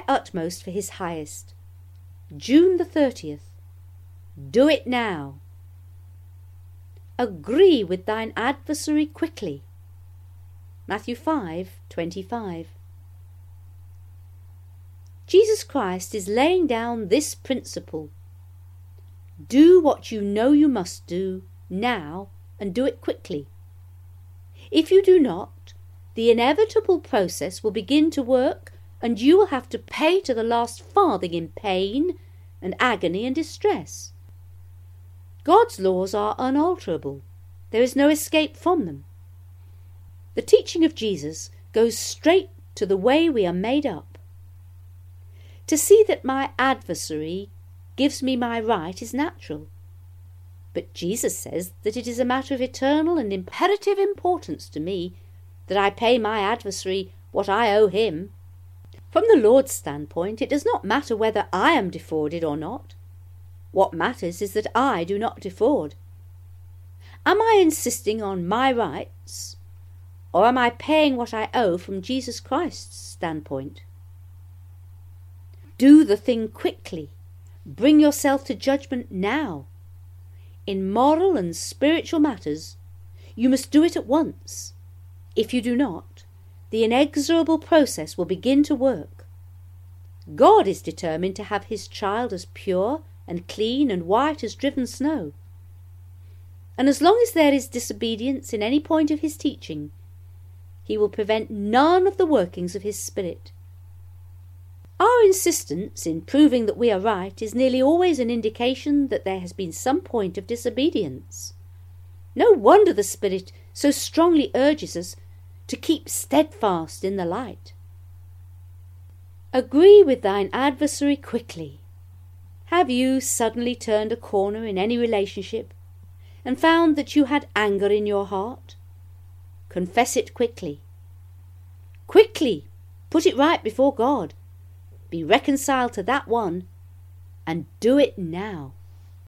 utmost for his highest. June the 30th. Do it now. Agree with thine adversary quickly. Matthew 5:25. Jesus Christ is laying down this principle. Do what you know you must do now, and do it quickly. If you do not, the inevitable process will begin to work, and you will have to pay to the last farthing in pain and agony and distress. God's laws are unalterable. There is no escape from them. The teaching of Jesus goes straight to the way we are made up. To see that my adversary gives me my right is natural. But Jesus says that it is a matter of eternal and imperative importance to me that I pay my adversary what I owe him. From the Lord's standpoint, it does not matter whether I am defrauded or not. What matters is that I do not defraud. Am I insisting on my rights, or am I paying what I owe from Jesus Christ's standpoint? Do the thing quickly. Bring yourself to judgment now. In moral and spiritual matters, you must do it at once. If you do not, the inexorable process will begin to work. God is determined to have his child as pure and clean and white as driven snow. And as long as there is disobedience in any point of his teaching, he will prevent none of the workings of his Spirit. Our insistence in proving that we are right is nearly always an indication that there has been some point of disobedience. No wonder the Spirit so strongly urges us to keep steadfast in the light. Agree with thine adversary quickly. Have you suddenly turned a corner in any relationship and found that you had anger in your heart? Confess it quickly. Quickly put it right before God. Be reconciled to that one, and do it now.